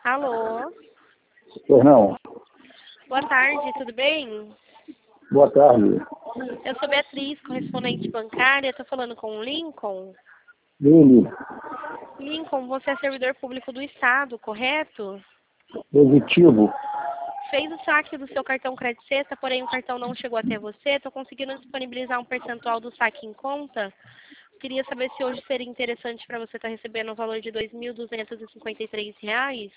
Alô? Pois não. Boa tarde, tudo bem? Boa tarde. Eu sou Beatriz, correspondente bancária. Estou falando com o Lincoln. Ele, Lincoln, você é servidor público do Estado, correto? positivo. Fez o saque do seu cartão Crédito Sexta, porém o cartão não chegou até você. Estou conseguindo disponibilizar um percentual do saque em conta. Queria saber se hoje seria interessante para você estar recebendo o valor de R$ 2.253.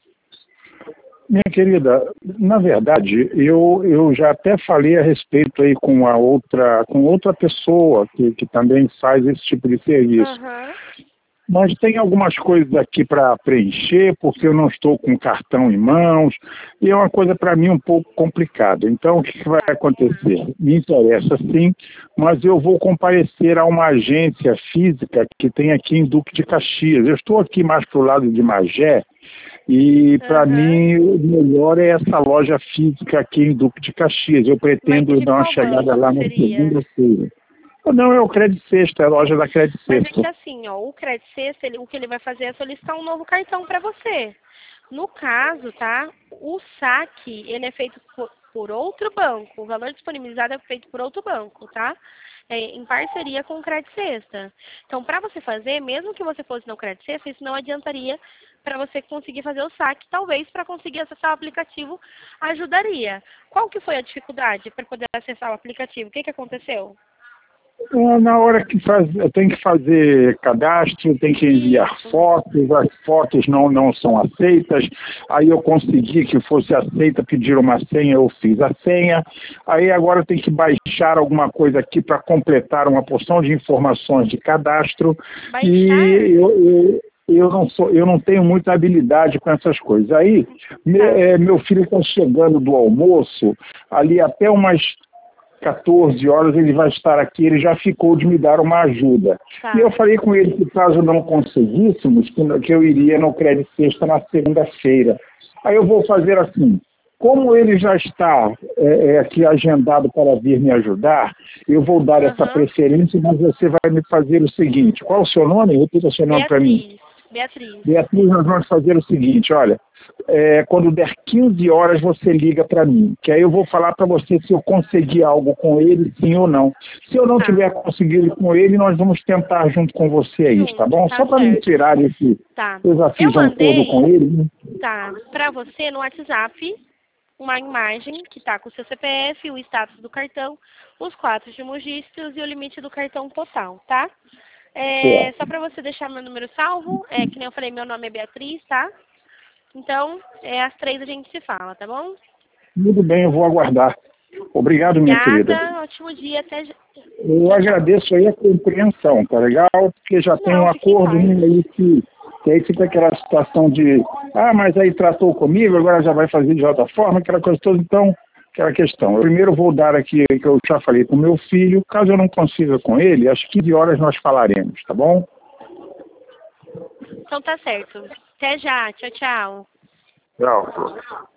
Minha querida, na verdade, eu já até falei a respeito aí com outra pessoa que também faz esse tipo de serviço. Aham. Mas tem algumas coisas aqui para preencher, porque eu não estou com o cartão em mãos, e é uma coisa para mim um pouco complicada. Então, o que vai acontecer? Me interessa sim, mas eu vou comparecer a uma agência física que tem aqui em Duque de Caxias. Eu estou aqui mais para o lado de Magé, e para mim o melhor é essa loja física aqui em Duque de Caxias. Eu pretendo dar uma chegada lá na segunda-feira. Não, é o Crédito Sexta, é a loja da Crédito Mas é Sexta. que assim, ó, o Crédito Sexta, o que ele vai fazer é solicitar um novo cartão para você. No caso, tá? O saque, ele é feito por outro banco. O valor disponibilizado é feito por outro banco, tá? Em parceria com o Crédito Sexta. Então, para você fazer, mesmo que você fosse no Crédito Sexta, isso não adiantaria para você conseguir fazer o saque. Talvez para conseguir acessar o aplicativo ajudaria. Qual que foi a dificuldade para poder acessar o aplicativo? O que aconteceu? Na hora que eu tenho que fazer cadastro, tem que enviar fotos, as fotos não são aceitas, aí eu consegui que fosse aceita, pediram uma senha, eu fiz a senha, aí agora tem que baixar alguma coisa aqui para completar uma porção de informações de cadastro, e eu não tenho muita habilidade com essas coisas. Aí, meu filho está chegando do almoço, ali até umas 14 horas ele vai estar aqui, ele já ficou de me dar uma ajuda. E eu falei com ele que caso não conseguíssemos, que eu iria no Crédito Sexta na segunda-feira. Aí eu vou fazer assim, como ele já está aqui agendado para vir me ajudar, eu vou dar essa preferência, mas você vai me fazer o seguinte, qual o seu nome? Repita o seu nome para mim. Beatriz, nós vamos fazer o seguinte, olha, quando der 15 horas você liga para mim, que aí eu vou falar para você se eu conseguir algo com ele, sim ou não. Se eu não tiver conseguido com ele, nós vamos tentar junto com você aí, tá bom? Só para me tirar esse desafio todo com ele. Né? Tá, para você no WhatsApp, uma imagem que está com o seu CPF, o status do cartão, os 4 dígitos e o limite do cartão total, tá? Só para você deixar meu número salvo, que nem eu falei, meu nome é Beatriz, tá? Então, às 3 a gente se fala, tá bom? Tudo bem, eu vou aguardar. Obrigado, minha querida. Obrigada, ótimo dia, até já. Eu agradeço aí a compreensão, tá legal? Porque já tem um acordo aí que aí fica aquela situação de, mas aí tratou comigo, agora já vai fazer de outra forma, aquela coisa toda, então, aquela questão. Eu primeiro vou dar aqui, que eu já falei com meu filho, caso eu não consiga com ele, às 15 horas nós falaremos, tá bom? Então tá certo. Até já, tchau, tchau. Tchau.